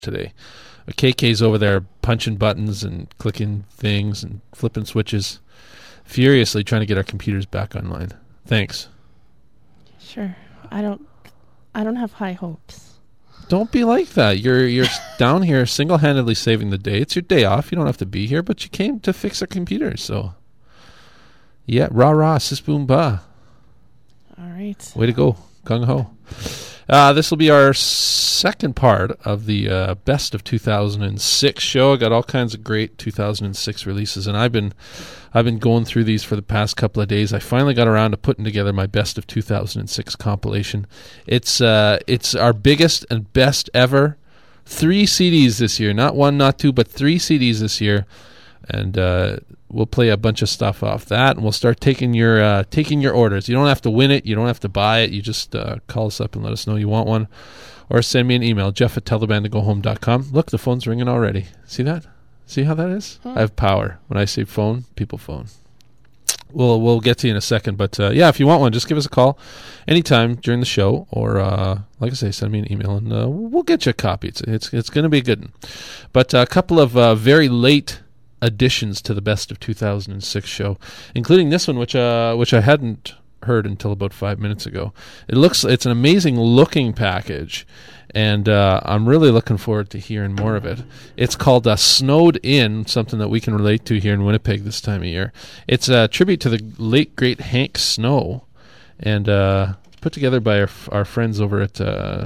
today. KK's over there punching buttons and clicking things and flipping switches, furiously trying to get our computers back online. Thanks. Sure. I don't have high hopes. Don't be like that. You're down here single-handedly saving the day. It's your day off. You don't have to be here, but you came to fix our computers, so yeah, rah, sis boom ba. All right. Way to go. Gung ho. This will be our second part of the Best of 2006 show. I got all kinds of great 2006 releases, and I've been going through these for the past couple of days. I finally got around to putting together my Best of 2006 compilation. It's our biggest and best ever. 3 CDs this year, not 1, not 2, but 3 CDs this year, and we'll play a bunch of stuff off that, and we'll start taking your orders. You don't have to win it. You don't have to buy it. You just call us up and let us know you want one, or send me an email, jeff@tellthebandtogohome.com. Look, the phone's ringing already. See that? See how that is? I have power. When I say phone, people phone. We'll get to you in a second, but yeah, if you want one, just give us a call anytime during the show, or like I say, send me an email, and we'll get you a copy. It's going to be a good one. But a couple of very late additions to the Best of 2006 show, including this one, which I hadn't heard until about 5 minutes ago. It's an amazing looking package, and I'm really looking forward to hearing more of it. It's called Snowed In, something that we can relate to here in Winnipeg this time of year. It's a tribute to the late great Hank Snow, and put together by our friends over at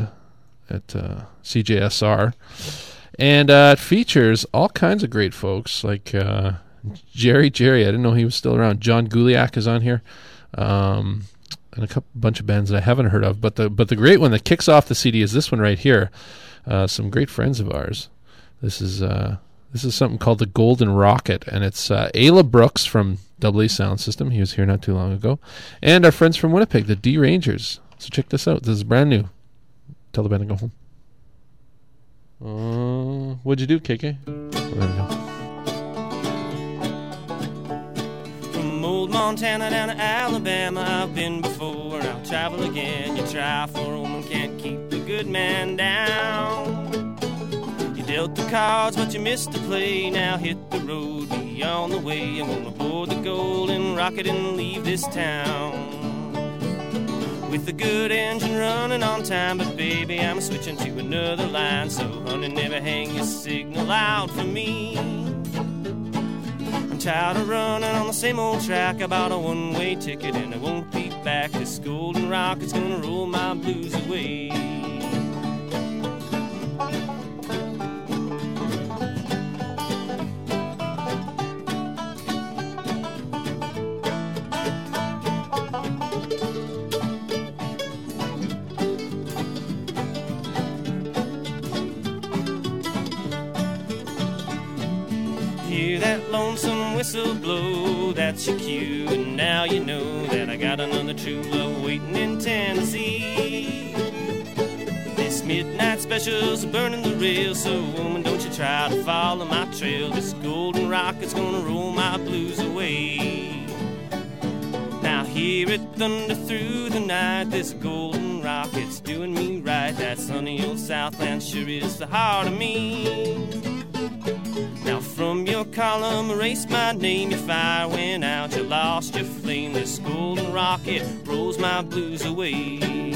CJSR. And it features all kinds of great folks, like Jerry. I didn't know he was still around. John Guliak is on here, and a bunch of bands that I haven't heard of. But the great one that kicks off the CD is this one right here. Some great friends of ours. This is something called the Golden Rocket, and it's Ayla Brooks from AA Sound System. He was here not too long ago, and our friends from Winnipeg, the D Rangers. So check this out. This is brand new. Tell the band to go home. What'd you do, KK? There we go. From old Montana down to Alabama, I've been before, I'll travel again. You try for a woman, can't keep the good man down. You dealt the cards, but you missed the play. Now hit the road, be on the way. I'm gonna board the Golden Rocket and leave this town. With a good engine running on time, but baby, I'm switching to another line. So honey, never hang your signal out for me. I'm tired of running on the same old track. I bought a one-way ticket and I won't be back. This Golden Rocket's gonna roll my blues away. Hear that lonesome whistle blow, that's your cue. And now you know that I got another true love waiting in Tennessee. This midnight special's burning the rail, so woman, don't you try to follow my trail. This Golden Rocket's gonna roll my blues away. Now hear it thunder through the night. This Golden Rocket's doing me right. That sunny old Southland sure is the heart of me. Now from your column, erase my name. Your fire went out, you lost your flame. This Golden Rocket rolls my blues away.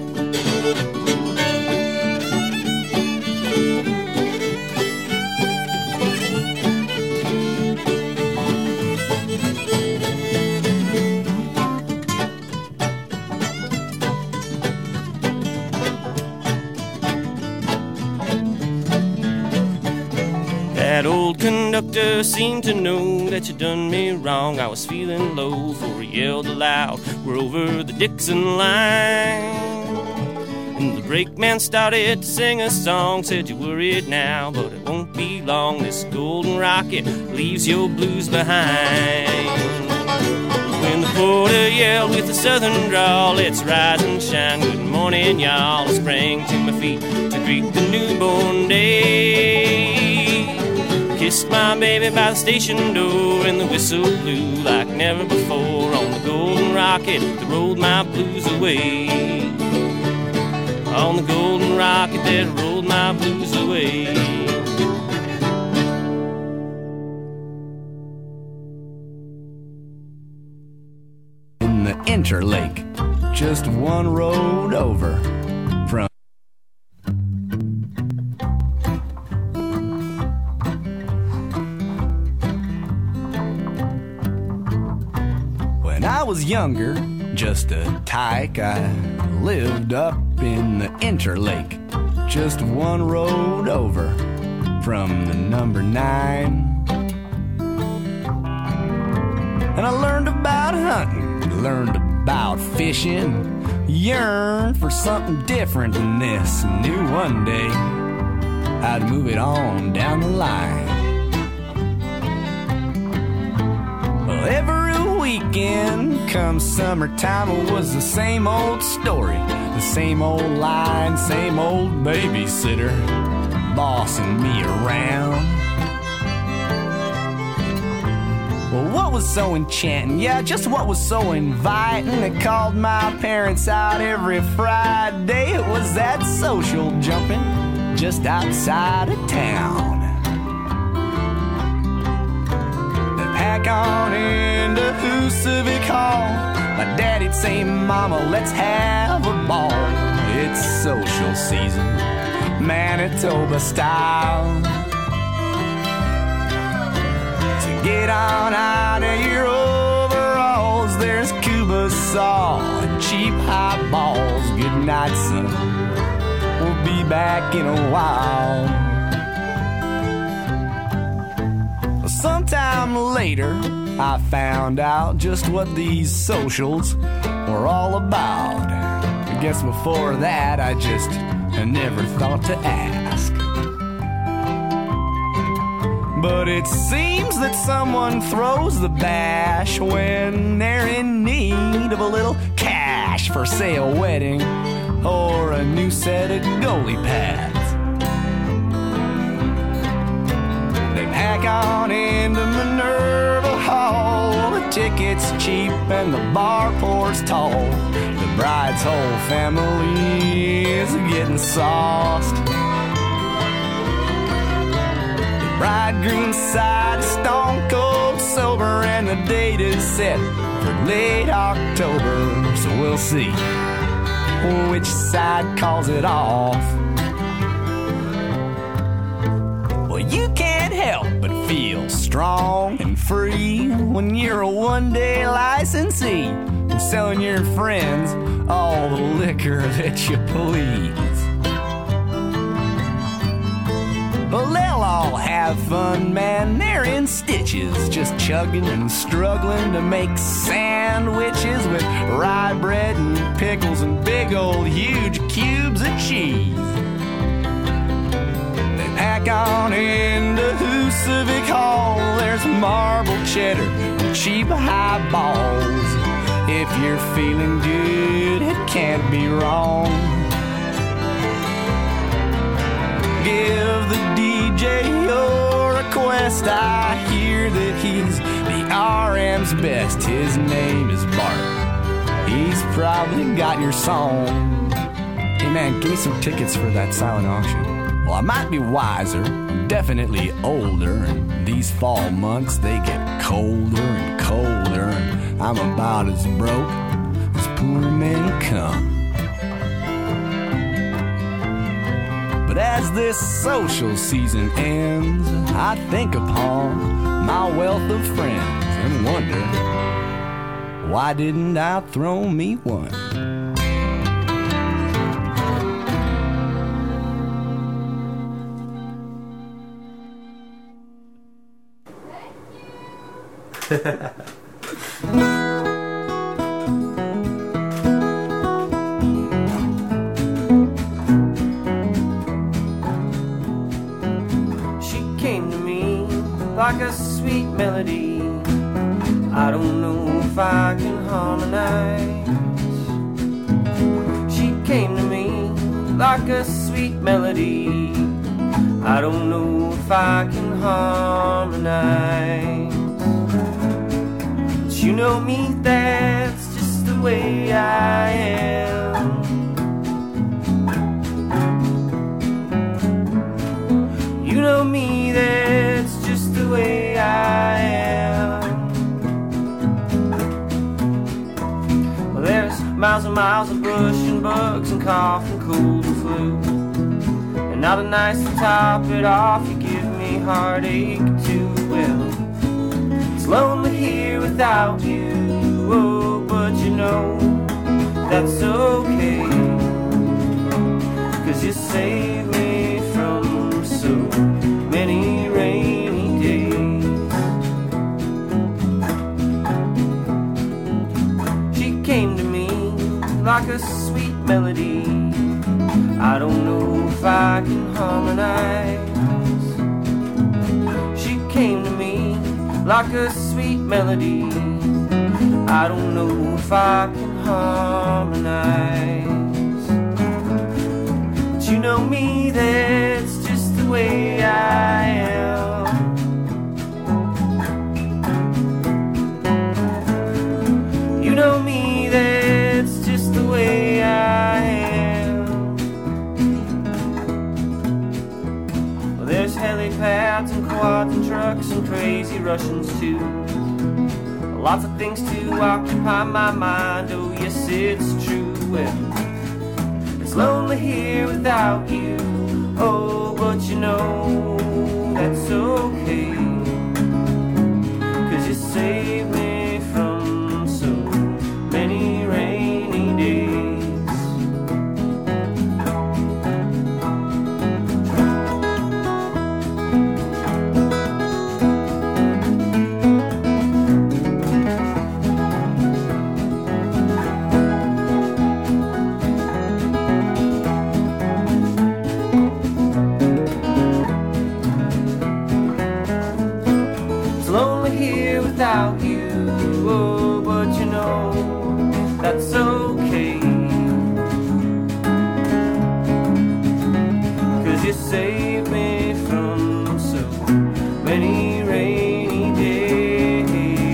That old conductor seemed to know that you done me wrong. I was feeling low, for he yelled aloud, we're over the Dixon line. And the brakeman started to sing a song, said you're worried now, but it won't be long. This Golden Rocket leaves your blues behind. When the porter yelled with a southern drawl, let's rise and shine, good morning y'all. I sprang to my feet to greet the newborn day. Kissed my baby by the station door, and the whistle blew like never before on the Golden Rocket that rolled my blues away. on the golden rocket that rolled my blues away. In the Interlake, just one road over from when I was younger, just a tyke, I lived up in the Interlake, just one road over from the number 9. And I learned about hunting, learned about fishing, yearned for something different than this. Knew one day I'd move it on down the line. Well, every weekend come summertime, it was the same old story, the same old line, same old babysitter bossing me around. Well, what was so enchanting? Yeah, just what was so inviting? It called my parents out every Friday. It was that social jumping just outside of town. They pack on into Civic Hall. My daddy'd say, Mama, let's have a ball. It's social season, Manitoba style. Get on out of your overalls. There's Cubasol and cheap highballs. Good night, son. We'll be back in a while. Well, sometime later, I found out just what these socials were all about. I guess before that, I never thought to ask. But it seems that someone throws the bash when they're in need of a little cash for, say, a wedding or a new set of goalie pads. They pack on into Minerva Hall. The ticket's cheap and the bar pours tall. The bride's whole family is getting sauced. Bridegroom's side is stone cold sober, and the date is set for late October. So we'll see which side calls it off. Well, you can't help but feel strong and free when you're a one-day licensee and selling your friends all the liquor that you please. Well, they'll all have fun, man, they're in stitches, just chugging and struggling to make sandwiches with rye bread and pickles and big old huge cubes of cheese. They pack on into Civic Hall. There's marble cheddar and cheap highballs. If you're feeling good, it can't be wrong. Give the DJ your request. I hear that he's the RM's best. His name is Bart. He's probably got your song. Hey man, give me some tickets for that silent auction. Well, I might be wiser, I'm definitely older, and these fall months they get colder and colder, and I'm about as broke as poor men come. But as this social season ends, I think upon my wealth of friends and wonder, why didn't I throw me one? Like a sweet melody, I don't know if I can harmonize. She came to me like a sweet melody, I don't know if I can harmonize. But you know me, that's just the way I am. me, that's just the way I am. Well, there's miles and miles of brush and bugs and cough and cold and flu, and not a nice to top it off, you give me heartache too. Well, it's lonely here without you, oh, but you know that's okay, 'cause you save me from so many rainy days. She came to me like a sweet melody, I don't know if I can harmonize. She came to me like a sweet melody, I don't know if I can harmonize. But you know me, that's just the way I am. You know me, that's just the way I am. Well, there's helipads and quads and trucks and crazy Russians too. Lots of things to occupy my mind, oh yes it's true. Well, it's lonely here without you, oh but you know that's okay, 'cause you saved me from so many rainy days. Without you, oh, but you know that's okay, 'cause you saved me from so many rainy days.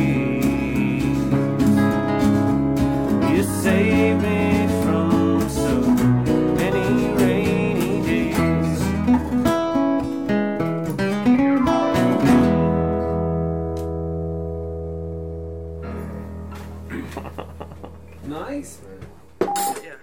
You saved me from so many rainy days. Nice, man. Yeah.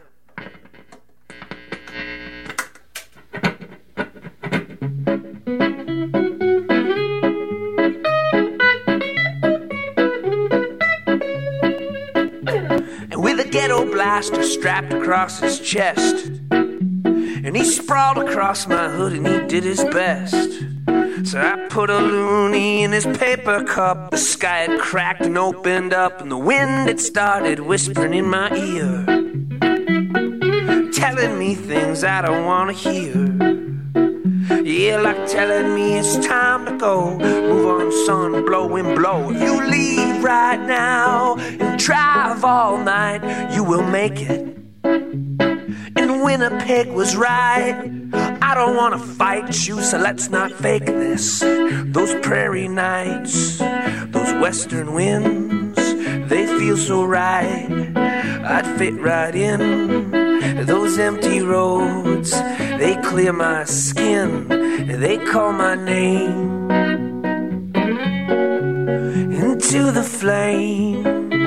And with a ghetto blaster strapped across his chest, and he sprawled across my hood and he did his best. So I put a loony in his paper cup. The sky had cracked and opened up, and the wind had started whispering in my ear, telling me things I don't want to hear. Yeah, like telling me it's time to go. Move on, son, blow and blow. If you leave right now and drive all night, you will make it. And Winnipeg was right. I don't wanna fight you, so let's not fake this. Those prairie nights, those western winds, they feel so right. I'd fit right in. Those empty roads, they clear my skin, they call my name. Into the flame.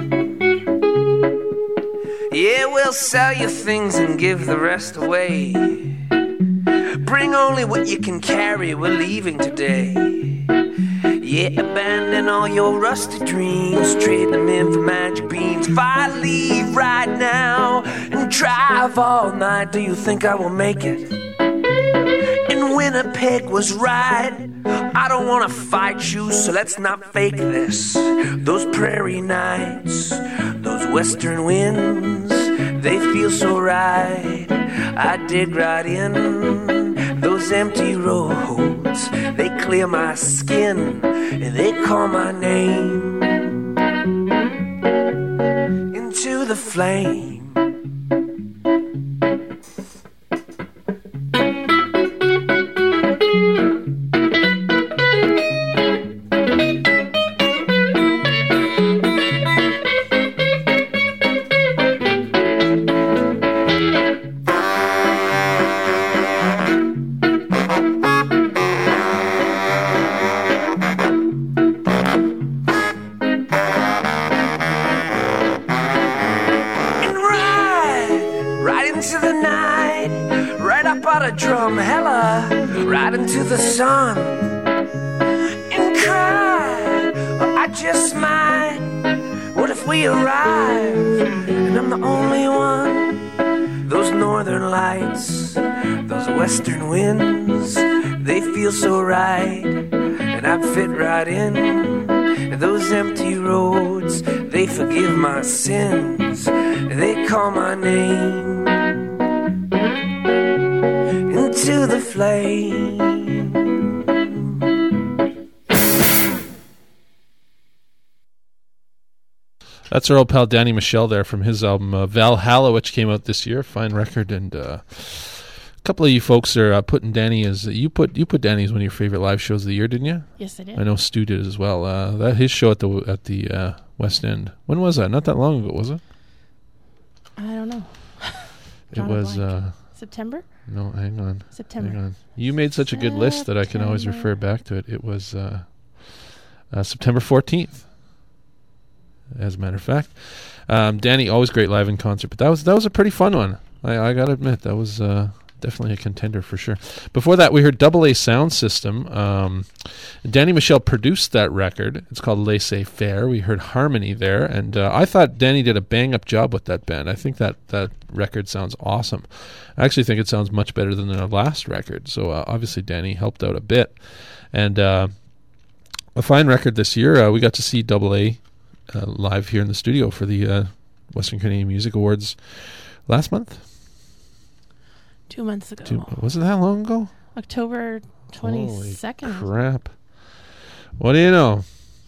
Yeah, we'll sell you things and give the rest away. Bring only what you can carry, we're leaving today. Yeah, abandon all your rusty dreams, trade them in for magic beans. If I leave right now and drive all night, do you think I will make it? And Winnipeg was right. I don't wanna fight you, so let's not fake this. Those prairie nights, those western winds, they feel so right. I dig right in. Those empty roads, they clear my skin, and they call my name. Into the flame. out into the sun and cry, or I just might. What if we arrive and I'm the only one? Those northern lights, those western winds, they feel so right, and I'd fit right in. Those empty roads, they forgive my sins, they call my name into the flame. That's our old pal Danny Michel there from his album Valhalla, which came out this year. Fine record, and a couple of you folks are putting Danny as you put Danny as one of your favorite live shows of the year, didn't you? Yes, I did. I know Stu did as well. That his show at the West End. When was that? Not that long ago, was it? I don't know. It was September? No, hang on. September. Hang on. You made such a good list that I can always refer back to it. It was September 14th. As a matter of fact, Danny always great live in concert, but that was a pretty fun one. I gotta admit that was definitely a contender for sure. Before that, we heard Double A Sound System. Danny Michel produced that record. It's called Laissez Faire. We heard Harmony there, and I thought Danny did a bang up job with that band. I think that record sounds awesome. I actually think it sounds much better than their last record. So obviously Danny helped out a bit, and a fine record this year. We got to see Double A live here in the studio for the Western Canadian Music Awards last month. 2 months ago. Was it that long ago? October 22nd. Holy crap. What do you know?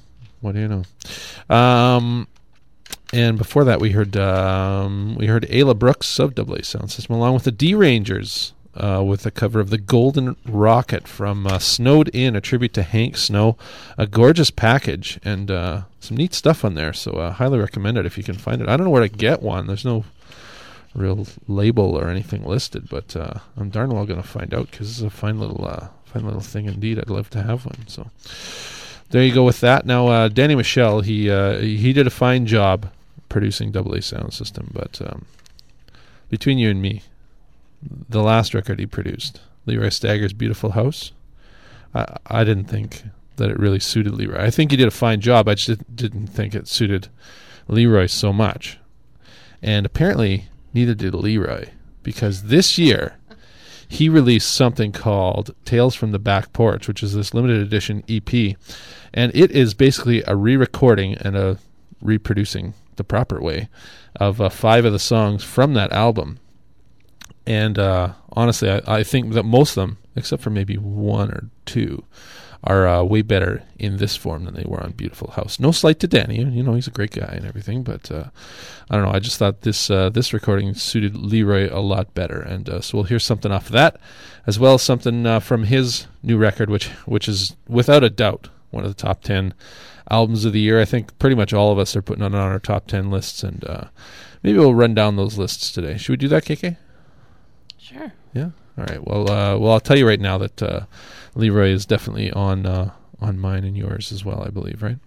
And before that, we heard Ayla Brooks of Double A Sound System, along with the D Rangers, with a cover of The Golden Rocket from Snowed In, a tribute to Hank Snow. A gorgeous package and some neat stuff on there, so highly recommend it if you can find it. I don't know where to get one. There's no real label or anything listed, but I'm darn well going to find out, because it's a fine little thing indeed. I'd love to have one. So there you go with that. Now, Danny Michel, he did a fine job producing Double A Sound System, but between you and me, the last record he produced, Leroy Stagger's Beautiful House, I didn't think that it really suited Leroy. I think he did a fine job. I just didn't think it suited Leroy so much. And apparently neither did Leroy, because this year he released something called Tales from the Back Porch, which is this limited edition EP. And it is basically a re-recording and a reproducing the proper way of 5 of the songs from that album. And honestly, I think that most of them, except for maybe 1 or 2, are way better in this form than they were on Beautiful House. No slight to Danny, he's a great guy and everything, but I don't know. I just thought this recording suited Leroy a lot better, and so we'll hear something off of that, as well as something from his new record, which is without a doubt one of the top 10 albums of the year. I think pretty much all of us are putting it on our top 10 lists, and maybe we'll run down those lists today. Should we do that, KK? Sure. Yeah. All right. Well, I'll tell you right now that Leroy is definitely on mine and yours as well, I believe, right?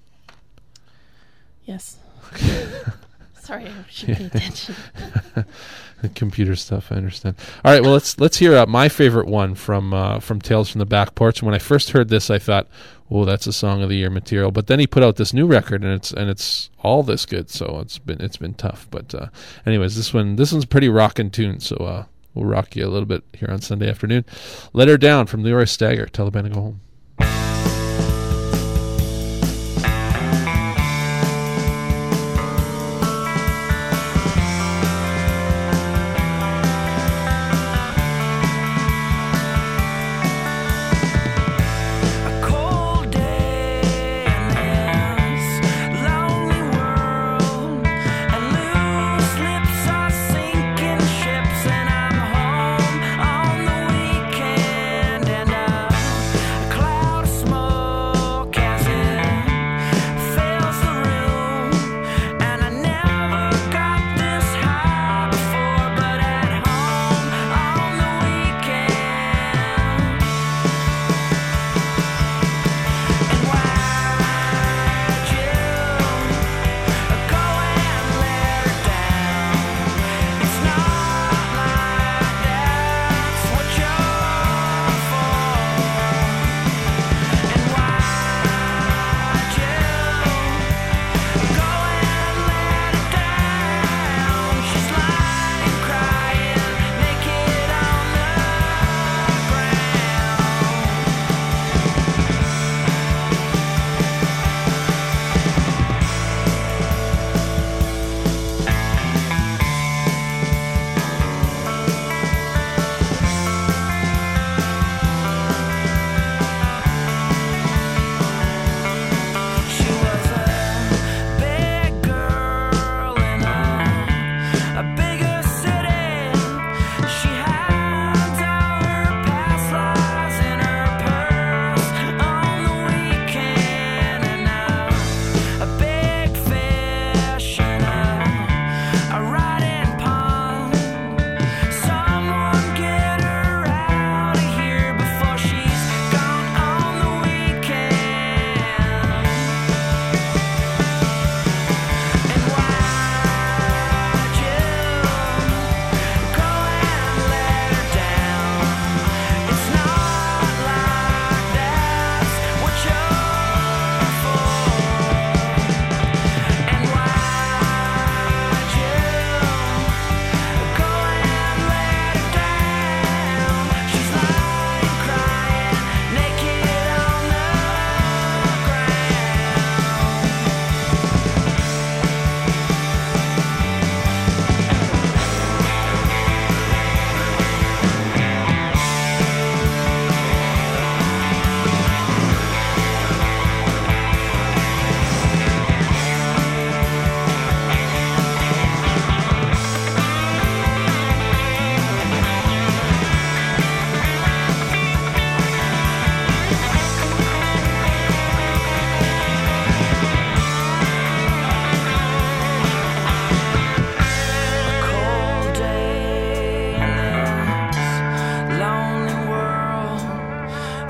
Yes. Sorry, I should pay attention. The computer stuff, I understand. All right. Well, let's hear my favorite one from Tales from the Back Porch. And when I first heard this, I thought, "Oh, that's a Song of the Year material." But then he put out this new record, and it's all this good. So it's been tough. But anyways, this one's a pretty rockin' tune. So. We'll rock you a little bit here on Sunday afternoon. Let Her Down from Leroy Stagger. Tell the band to go home. Cloud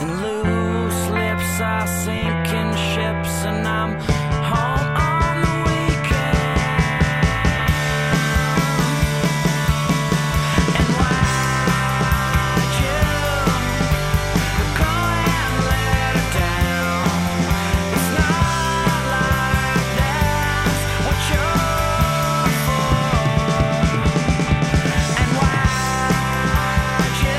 and loose lips are sinking ships, and I'm home on the weekend. And why'd you go and let her down? It's not like that's what you're for. And why'd you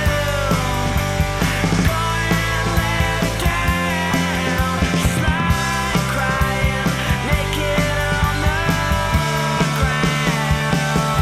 go and let her down? Just like crying naked on the ground.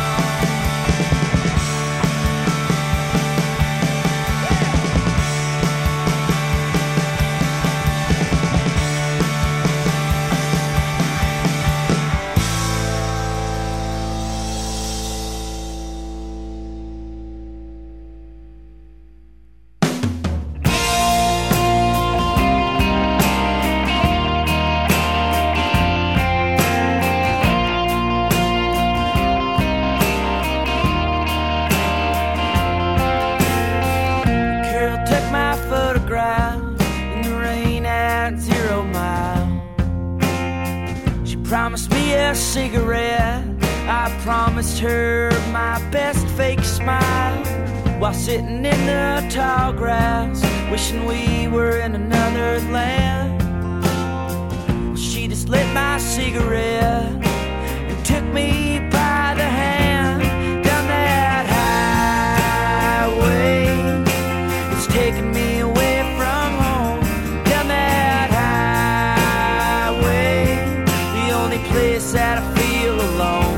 Carol took my photograph in the rain at 0 mile. She promised me a cigarette. I promised her my best fake smile while sitting in the tall grass, wishing we were in another land. She just lit my cigarette and took me by the hand down that highway. It's taking me away from home down that highway, the only place that I feel alone.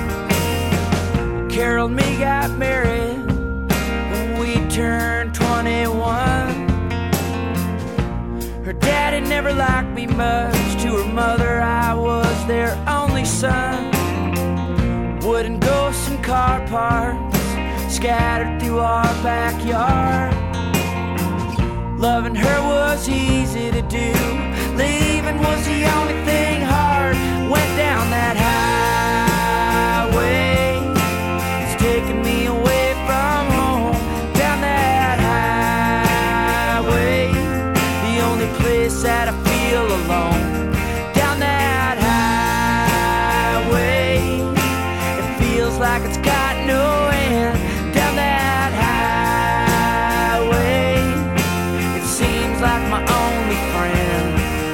Carol and me got married when we turned 21. Her daddy never liked me much. To her mother, I was their only son. Wooden ghosts and car parts scattered through our backyard. Loving her was easy to do. Leaving was the only thing hard. Went down that highway. It's taking me away from home. Down that highway, the only place that I feel alone. Down that highway, it feels like it's got no end. Down that highway, it seems like my only friend.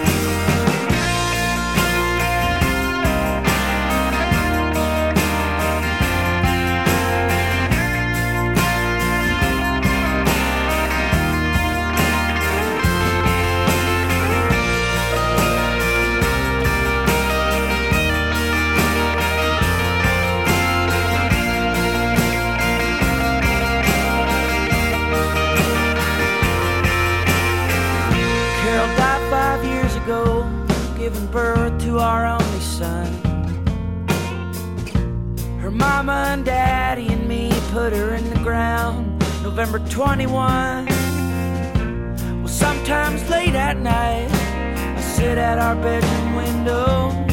Carol died 5 years ago, giving birth to our only son. Her mama and daddy and me put her in the ground November 21. Well, sometimes late at night I sit at our bedroom window,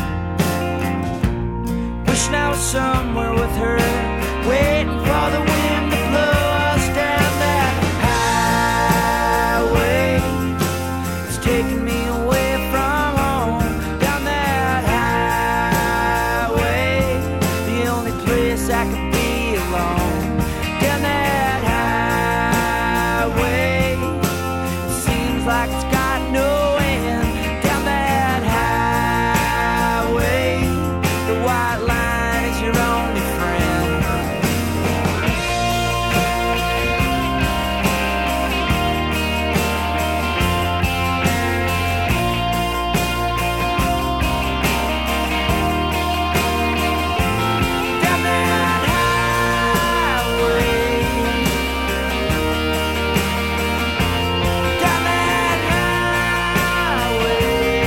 wishing I was somewhere with her, waiting for the wind to blow us down that highway. It's taking me away from home. Down that highway, the only place I could be alone. Down that highway, it seems like it's got no end. Down that highway, the white line is your only friend. Down that highway, down that highway.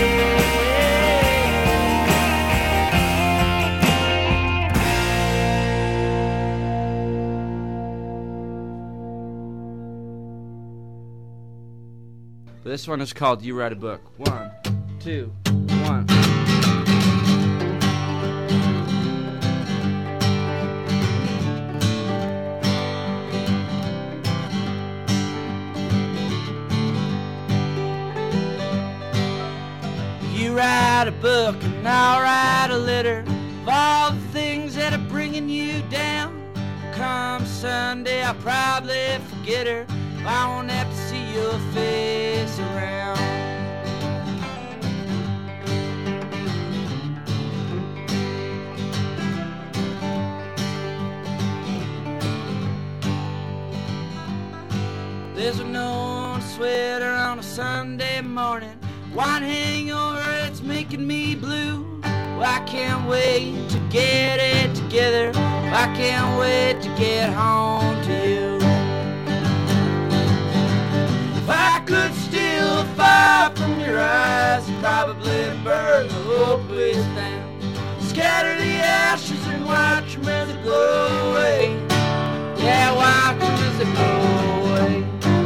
This one is called You Write a Book. 1, 2, 1. You write a book and I'll write a letter of all the things that are bringing you down. Come Sunday, I'll probably forget her. I won't have to see your face around. There's a no sweater on a Sunday morning. Wine hangover, it's making me blue. Well, I can't wait to get it together. I can't wait to get home to you. If I could steal fire from your eyes, I'd probably burn the whole place down. Scatter the ashes and watch them as they go away. Yeah, watch them as they go away.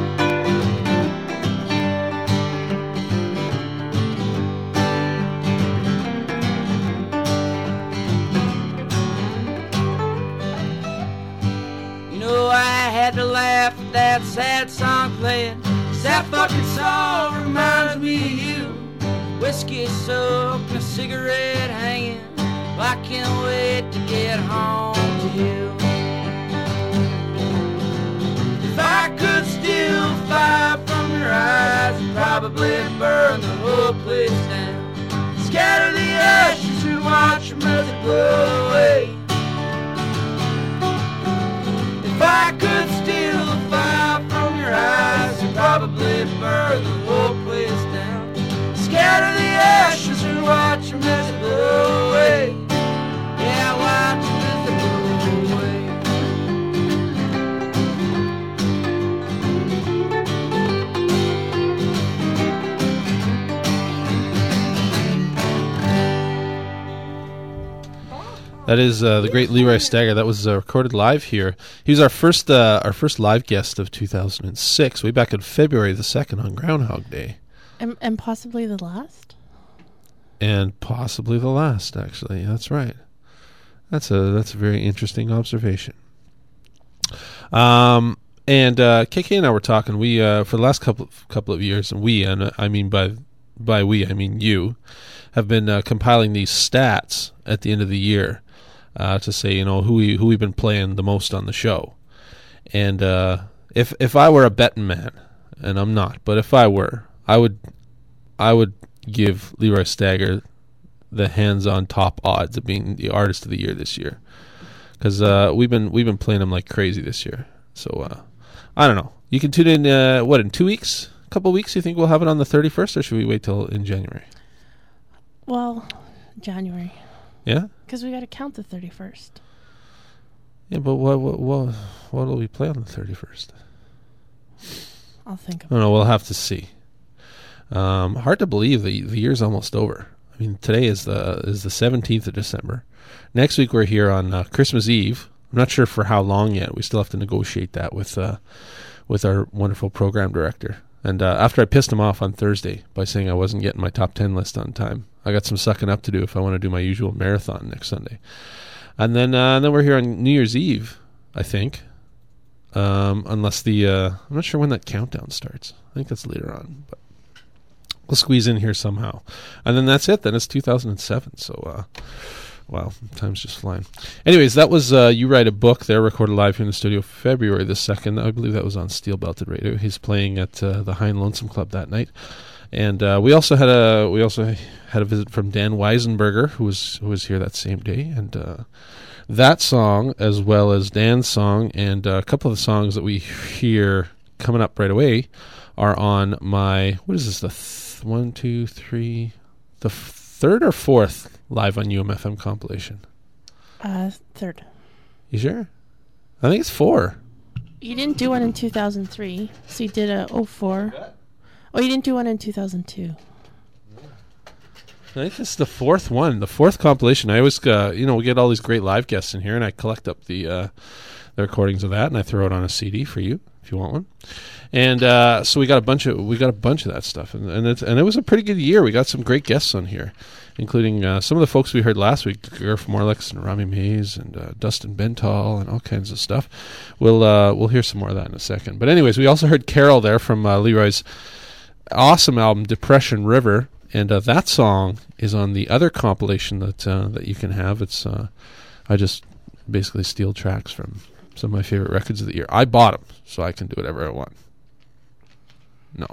I had to laugh at that sad song playing. 'Cause that fucking song reminds me of you. Whiskey soaked and a cigarette hanging. Well, I can't wait to get home to you. If I could steal fire from your eyes, I'd probably burn the whole place down. Scatter the ashes and watch them as they blow away. If I could steal the fire from your eyes, I'd probably burn the whole place down. Scatter the ashes and watch them as they blow away. Yeah, watch them as they blow away. That is the great Leroy Stagger. That was recorded live here. He was our first live guest of 2006, way back in February the 2nd on Groundhog Day. And possibly the last? And possibly the last, actually. That's right. That's a very interesting observation. And KK and I were talking. We for the last couple of years, and I mean by we, I mean you, have been compiling these stats at the end of the year. To say, who we've been playing the most on the show. And if I were a betting man, and I'm not, but if I were, I would give Leroy Stagger the hands-on top odds of being the artist of the year this year. Because we've been playing him like crazy this year. So I don't know. You can tune in in 2 weeks? A couple of weeks? You think we'll have it on the 31st, or should we wait till in January? Well, January. Yeah? Because we got to count the 31st. Yeah, but what will we play on the 31st? I'll think I about don't know. We'll have to see. Hard to believe the year's almost over. I mean, today is the 17th of December. Next week we're here on Christmas Eve. I'm not sure for how long yet. We still have to negotiate that with our wonderful program director. And after I pissed him off on Thursday by saying I wasn't getting my top 10 list on time, I got some sucking up to do if I want to do my usual marathon next Sunday. And then we're here on New Year's Eve, I think. Unless I'm not sure when that countdown starts. I think that's later on, but we'll squeeze in here somehow. And then that's it. Then it's 2007. So, wow, time's just flying. Anyways, that was You Write a Book there, recorded live here in the studio February the 2nd. I believe that was on Steel Belted Radio. He's playing at the Hein Lonesome Club that night. And we also had a visit from Dan Weisenberger, who was here that same day, and that song, as well as Dan's song, and a couple of the songs that we hear coming up right away, are on my the third or fourth live on UMFM compilation. Third. You sure? I think it's 4. You didn't do one in 2003, so you did a 04. Oh, you didn't do one in 2002. I think this is the 4th one, the 4th compilation. I always, we get all these great live guests in here, and I collect up the recordings of that, and I throw it on a CD for you if you want one. And so we got a bunch of that stuff, and it was a pretty good year. We got some great guests on here, including some of the folks we heard last week, Garth Morlex and Rami Mays and Dustin Bentall and all kinds of stuff. We'll hear some more of that in a second. But anyways, we also heard Carol there from Leroy's awesome album Depression River, And that song is on the other compilation that you can have. It's I just basically steal tracks from some of my favorite records of the year. I bought them, so I can do whatever I want. No,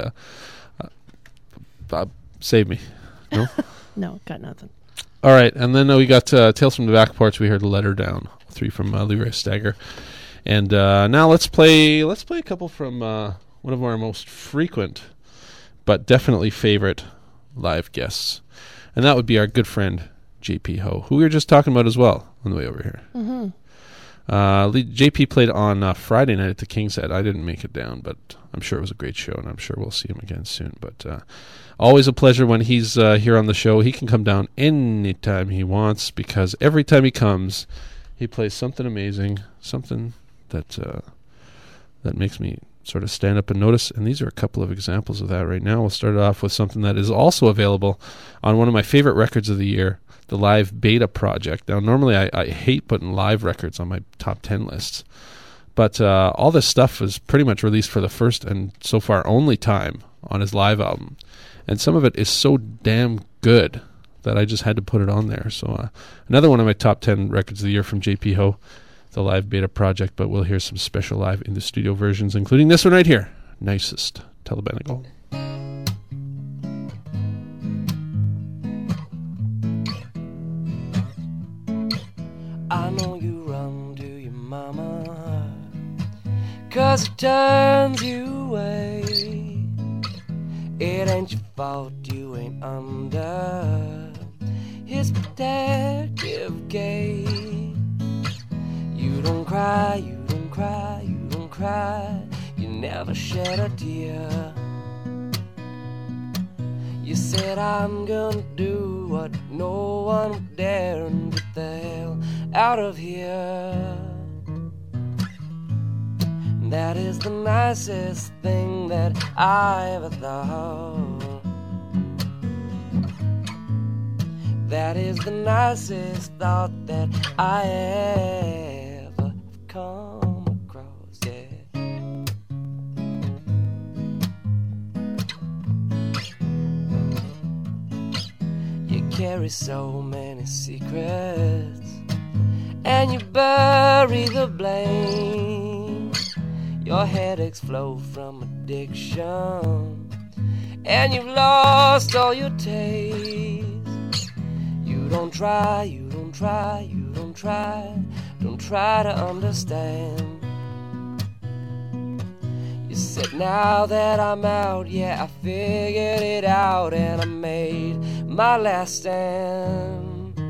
save me. No, No, got nothing. all right. And then we got Tales from the Back Porch. We heard "Let Her Down," 3 from Leroy Stagger. And now let's play a couple from one of our most frequent, but definitely favorite live guests, and that would be our good friend JP Ho, who we were just talking about as well on the way over here. Mm-hmm. JP played on Friday night at the King's Head. I didn't make it down, but I'm sure it was a great show, and I'm sure we'll see him again soon. But always a pleasure when he's here on the show. He can come down anytime he wants, because every time he comes, he plays something amazing, something that makes me sort of stand up and notice. And these are a couple of examples of that right now. We'll start off with something that is also available on one of my favorite records of the year, the Live Beta Project. Now, normally I hate putting live records on my top 10 lists, but all this stuff was pretty much released for the first and so far only time on his live album. And some of it is so damn good that I just had to put it on there. So another one of my top 10 records of the year from JP Ho, the Live Beta Project, but we'll hear some special live in the studio versions, including this one right here, Nicest Telebenegal. I know you run to your mama 'cause it turns you away. It ain't your fault you ain't under his protective gate. You don't cry, you don't cry, you don't cry. You never shed a tear. You said I'm gonna do what no one would dare and get the hell out of here. That is the nicest thing that I ever thought. That is the nicest thought that I ever come across, yeah. You carry so many secrets and you bury the blame. Your headaches flow from addiction and you've lost all your taste. You don't try, you don't try, you don't try, don't try to understand. You said now that I'm out, yeah, I figured it out and I made my last stand.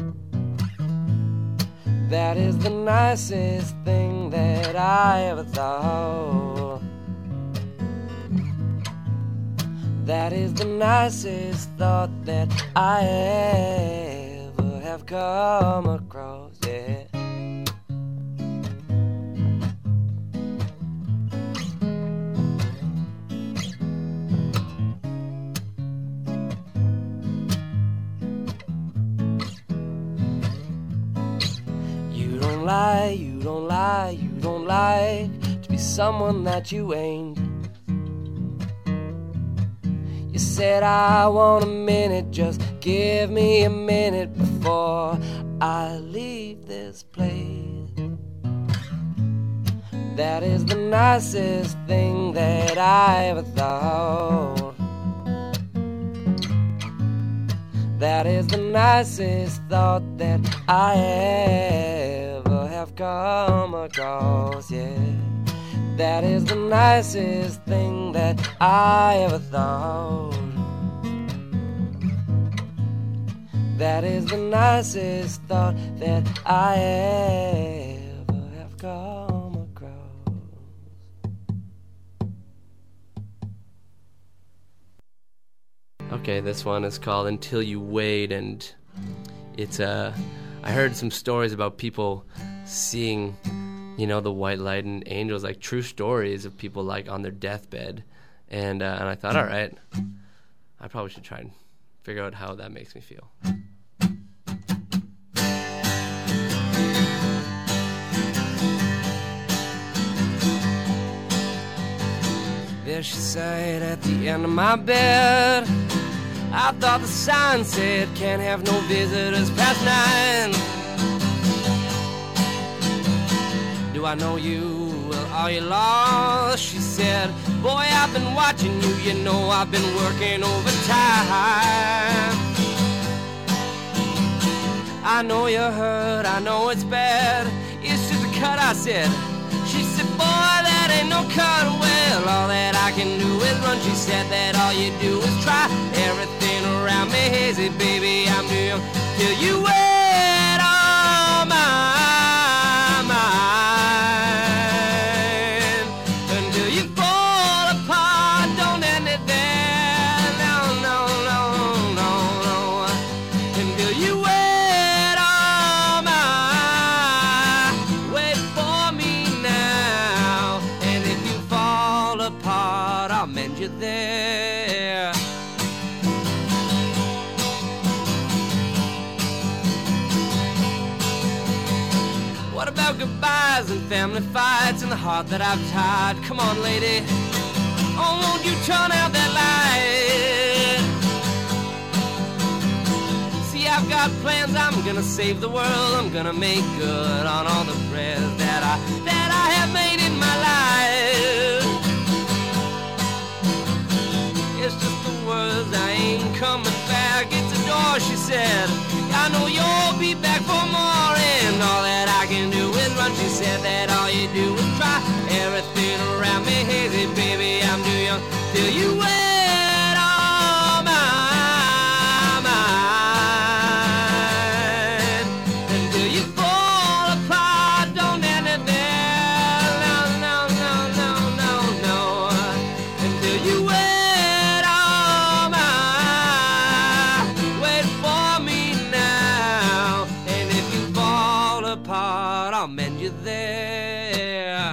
That is the nicest thing that I ever thought. That is the nicest thought that I ever have come across, yeah. You don't lie, you don't lie, you don't like to be someone that you ain't. You said I want a minute, just give me a minute before I leave this place. That is the nicest thing that I ever thought. That is the nicest thought that I ever have come across, yeah. That is the nicest thing that I ever thought. That is the nicest thought that I ever have come across. Okay, this one is called Until You Wait, and it's I heard some stories about people seeing, you know, the white light and angels, like true stories of people like on their deathbed, and I thought, all right, I probably should try and figure out how that makes me feel. There she sat at the end of my bed, I thought the sign said can't have no visitors past 9. Do I know you? Well, are you lost? She said, boy, I've been watching you. You know I've been working overtime. I know you're hurt, I know it's bad. It's just a cut, I said. She said, boy, that ain't no cut. Well, all that I can do is run. She said that all you do is try. Everything around me hazy, baby, I'm too young till you wait on my mind. Until you fall apart, don't end it there. No, no, no, no, no. Until you wait on my, wait for me now. And if you fall apart, I'll mend you there. What about goodbyes and family fights and the heart that I've tied? Come on, lady, oh, won't you turn out that light? See, I've got plans, I'm gonna save the world. I'm gonna make good on all the prayers that I have made in my life. It's just the words, I ain't coming back. It's a door, she said, I know you'll be back for more. And all that I can do is run. She said that all you do is try. Everything around me hazy, baby, I'm too young till you wait on my mind. Until you fall apart, don't end it there. No, no, no, no, no, no. Until you wait on my, wait for me now. And if you fall apart, I'll mend you there.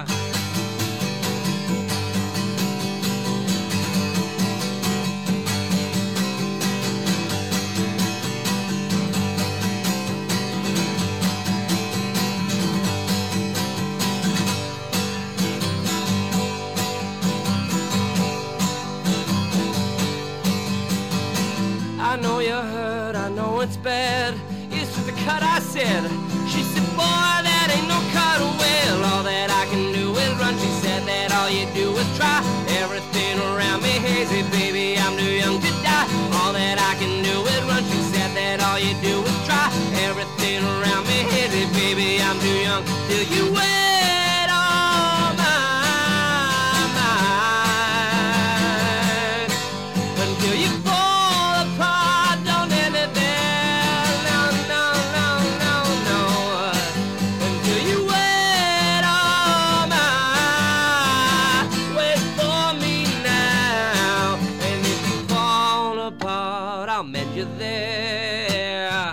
I know you're hurt, I know it's bad. It's just a cut, I said. She said, boy, that ain't no cut. Well, all that I can do is run. She said that all you do is try. Everything around me hazy, baby, I'm too young to die. All that I can do is run. She said that all you do is try. Everything around me hazy, baby, I'm too young till you wait on my mind. Until you fall apart, don't end it there. No, no, no, no, no. Until you wait on my, wait for me now. And if you fall apart, I'll mend you there.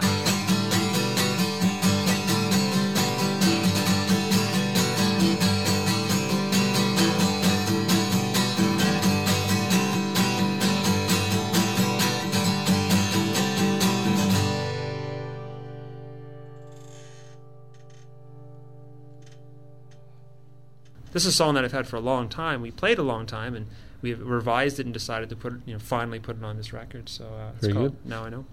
This is a song that I've had for a long time. We played a long time, and we revised it and decided to put it, finally put it on this record. So it's Very called good. Now I Know.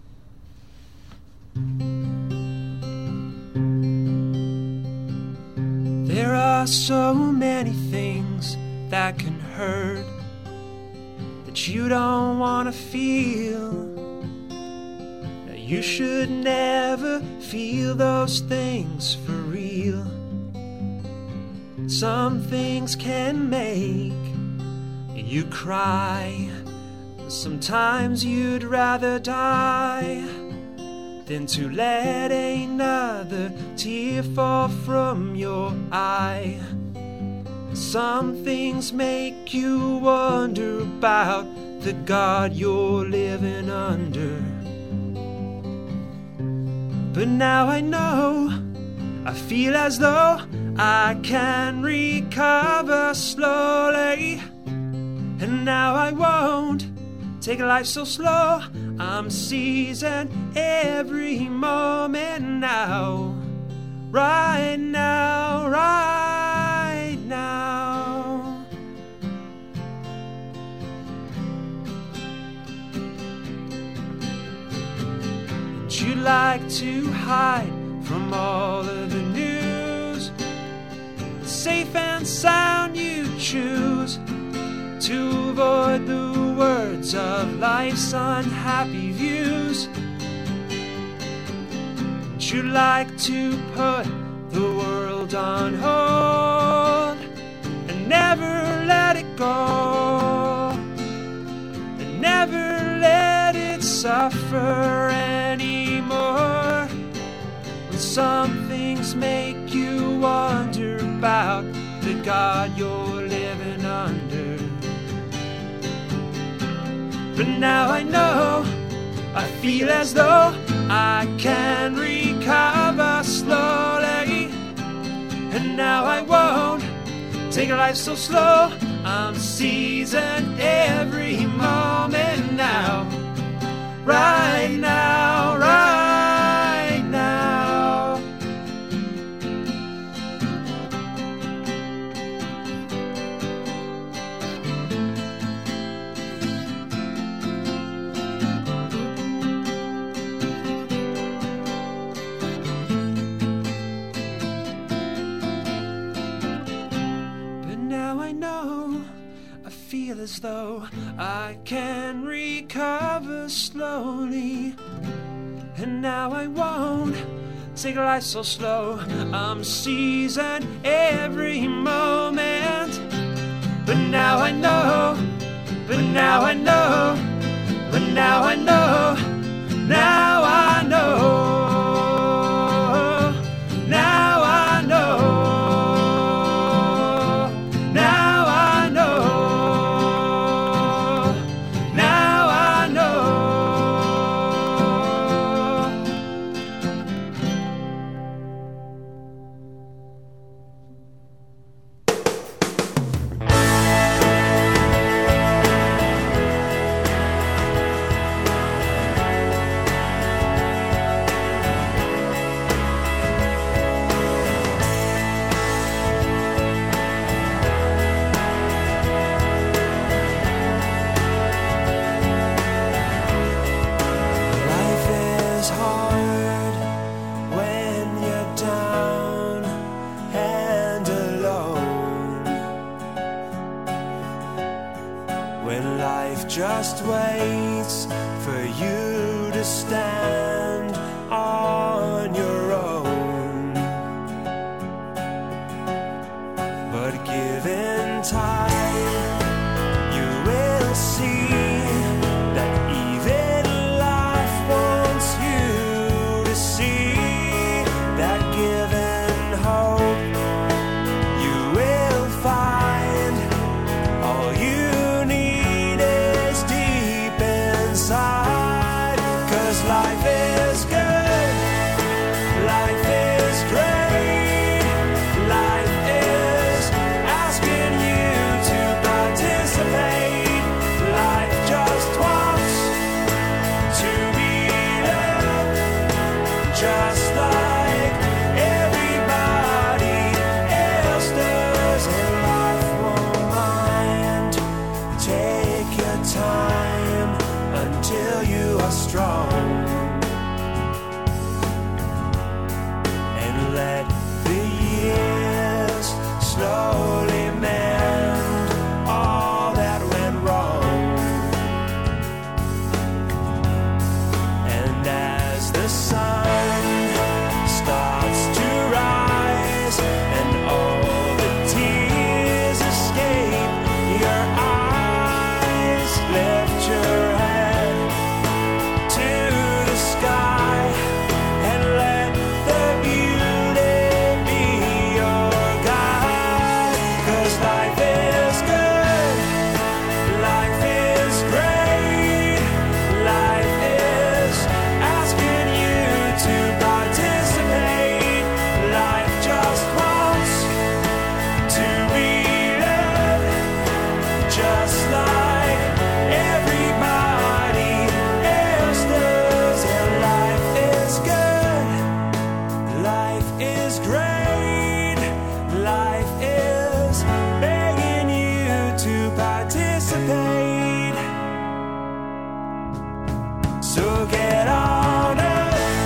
There are so many things that can hurt that you don't want to feel. Now you should never feel those things for real. Some things can make you cry. Sometimes you'd rather die than to let another tear fall from your eye. Some things make you wonder about the God you're living under. But now I know, I feel as though I can recover slowly. And now I won't take life so slow. I'm seizing every moment now. Right now, right now. that you like to hide from all of the news. Safe and sound you choose to avoid the words of life's unhappy views. And you like to put the world on hold and never let it go, and never let it suffer anymore. When some things make you wonder about the God you're living under. But now I know, I feel as though I can recover slowly. And now I won't take life so slow. I'm seizing every moment now. Right now, right now. Feel as though I can recover slowly. And now I won't take life so slow. I'm seizing every moment. But now I know, but now I know, but now I know, now I know. Just waits for you to stand on your own. But given time, you will see that even life wants you to see that given hope, you will find all you inside. 'Cause life is good, life is great, life is asking you to participate. Life just wants to be loved, just like everybody else does. And life won't mind. Take your time until you are strong, and let the years slowly mend all that went wrong. And as the sun starts to rise and all the tears escape your eyes, lift your head to the sky and let the beauty be your guide. 'Cause life is good, life is great, life is asking you to participate. Life just wants to be loved, just like everybody else does. And life is good, life is great, life is begging you to participate. So get on up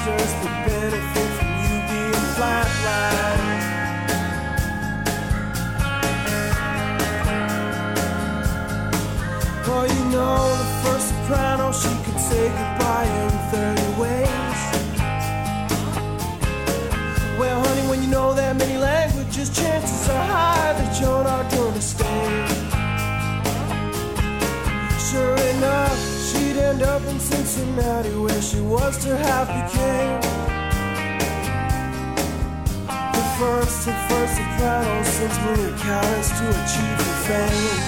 just the benefit from you being flatlined. Oh, you know, the first soprano, she could say goodbye in 30 ways. Well, honey, when you know that many languages, chances are high that you're not gonna stay. Sure enough, she'd end up in Cincinnati, where she was to have became the first soprano since Maria Callas to achieve her fame.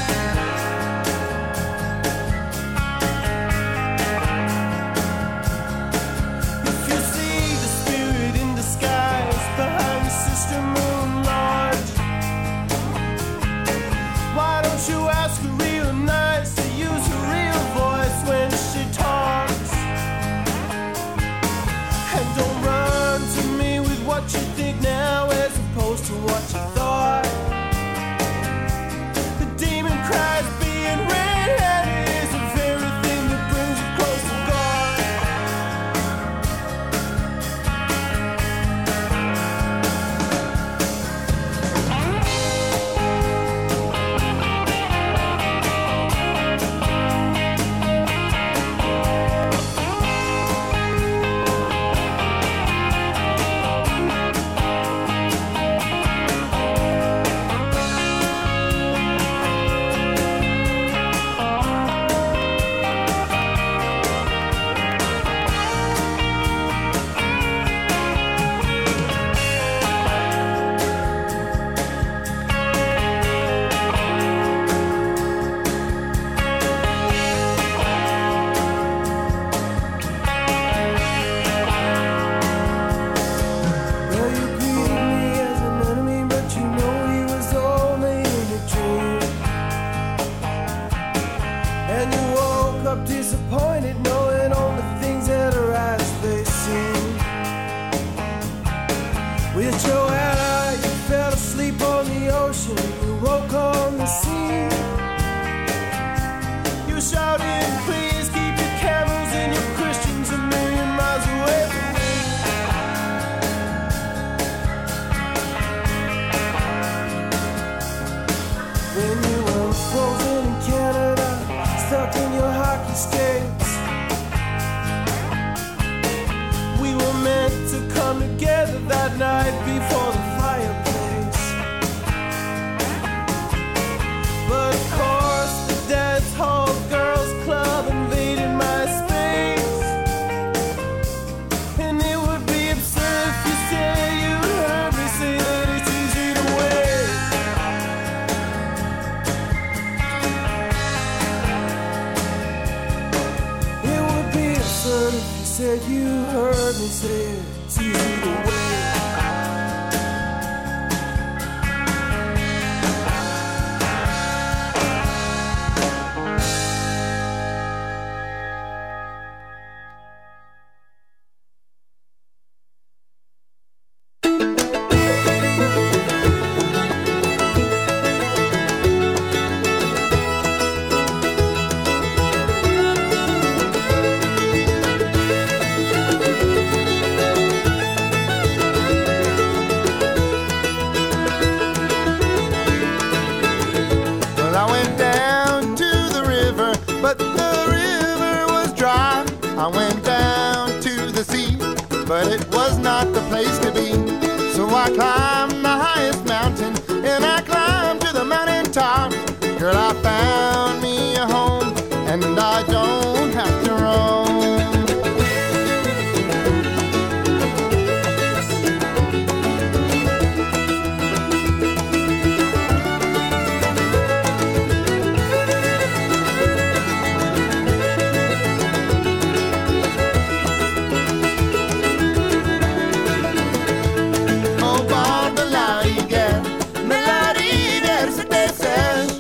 Oh, Barbara, melody, there's a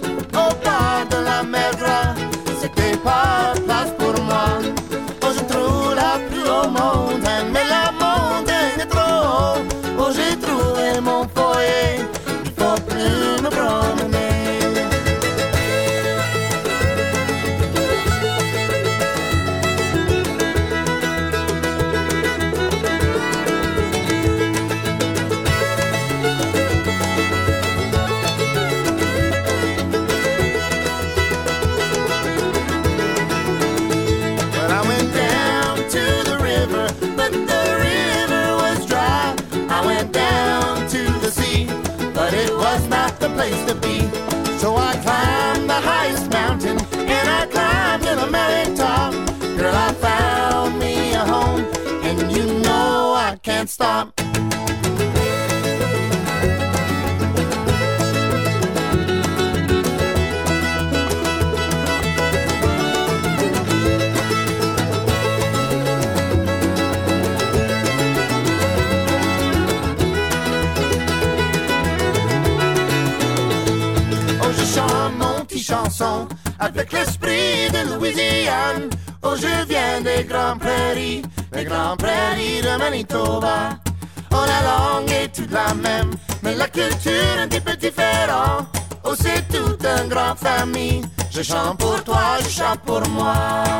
can't stop. Oh, je chante mon petit chanson avec l'esprit de Louisiane. Oh, je viens des grandes prairies de Manitoba. Oh, la langue est toute la même, mais la culture un petit peu différente. Oh, c'est toute une grande famille. Je chante pour toi, je chante pour moi.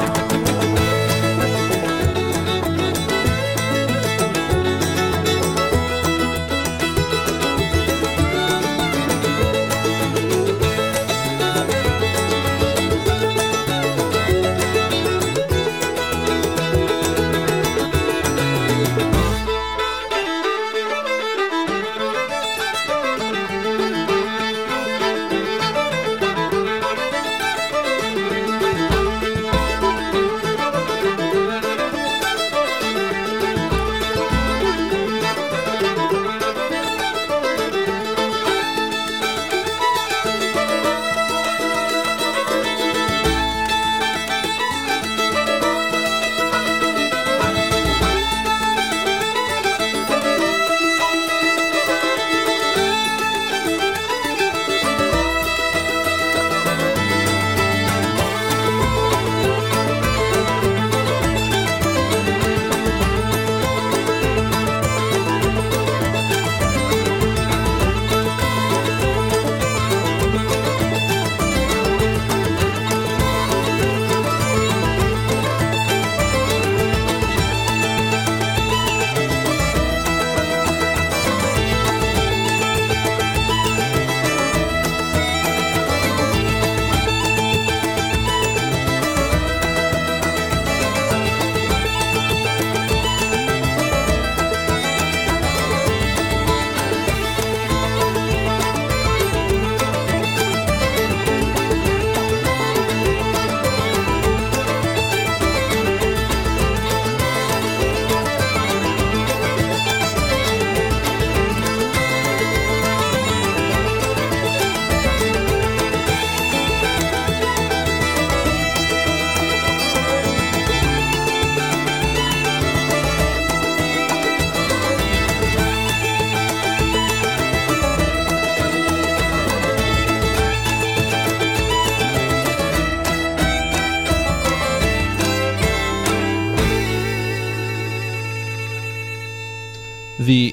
The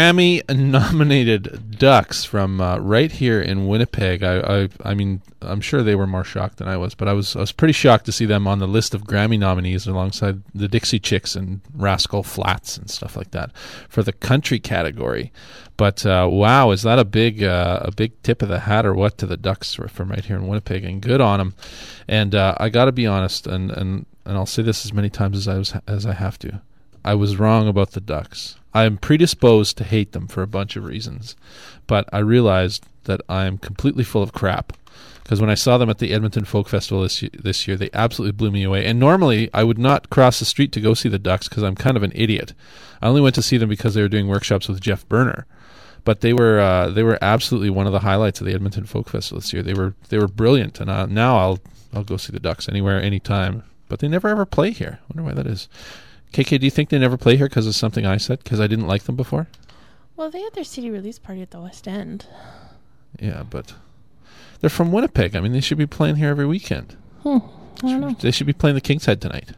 Grammy-nominated Ducks from right here in Winnipeg. I mean, I'm sure they were more shocked than I was, but I was pretty shocked to see them on the list of Grammy nominees alongside the Dixie Chicks and Rascal Flatts and stuff like that for the country category. But wow, is that a big tip of the hat or what to the Ducks from right here in Winnipeg? And good on them. And I got to be honest, and I'll say this as many times as I have to. I was wrong about the Ducks. I am predisposed to hate them for a bunch of reasons, but I realized that I am completely full of crap. Because when I saw them at the Edmonton Folk Festival this year, they absolutely blew me away. And normally, I would not cross the street to go see the Ducks because I'm kind of an idiot. I only went to see them because they were doing workshops with Jeff Berner. But they were absolutely one of the highlights of the Edmonton Folk Festival this year. They were brilliant, and now I'll go see the Ducks anywhere, anytime. But they never ever play here. I wonder why that is. KK, do you think they never play here because of something I said? Because I didn't like them before? Well, they had their CD release party at the West End. Yeah, but they're from Winnipeg. I mean, they should be playing here every weekend. I don't know. They should be playing the King's Head tonight.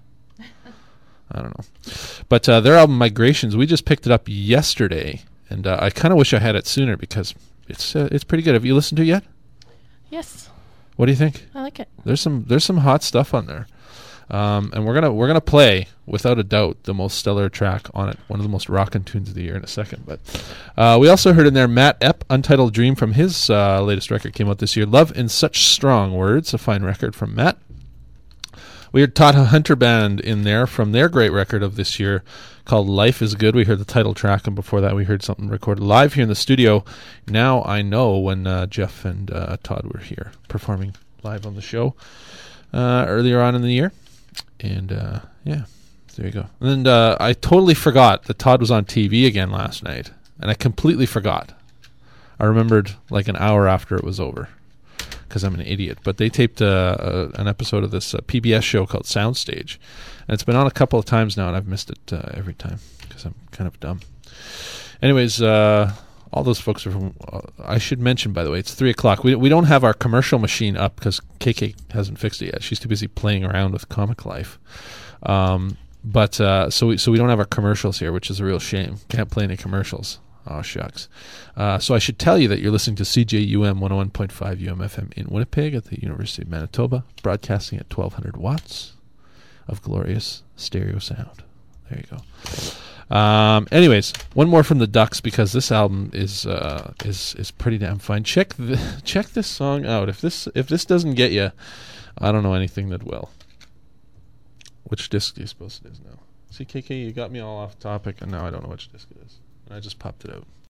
I don't know. But their album, Migrations, we just picked it up yesterday, and I kind of wish I had it sooner because it's pretty good. Have you listened to it yet? Yes. What do you think? I like it. There's some hot stuff on there. And we're gonna play, without a doubt, the most stellar track on it, one of the most rockin' tunes of the year in a second. But we also heard in there Matt Epp, Untitled Dream from his latest record came out this year, Love in Such Strong Words, a fine record from Matt. We heard Tata Hunter Band in there from their great record of this year called Life is Good. We heard the title track, and before that we heard something recorded live here in the studio. Now I Know, when Jeff and Todd were here performing live on the show earlier on in the year. And There you go. And I totally forgot that Todd was on TV again last night, and I completely forgot. I remembered like an hour after it was over because I'm an idiot. But they taped an episode of this PBS show called Soundstage, and it's been on a couple of times now, and I've missed it every time because I'm kind of dumb. Anyways, all those folks are from... I should mention, by the way, it's 3 o'clock. We don't have our commercial machine up because KK hasn't fixed it yet. She's too busy playing around with Comic Life. But so we don't have our commercials here, which is a real shame. Can't play any commercials. Oh, shucks. So I should tell you that you're listening to CJUM 101.5 UMFM in Winnipeg at the University of Manitoba, broadcasting at 1200 watts of glorious stereo sound. There you go. Anyways, one more from the Ducks because this album is pretty damn fine. Check this song out. If this doesn't get you, I don't know anything that will. Which disc do you suppose it is now? See, KK, you got me all off topic, and now I don't know which disc it is. I just popped it out.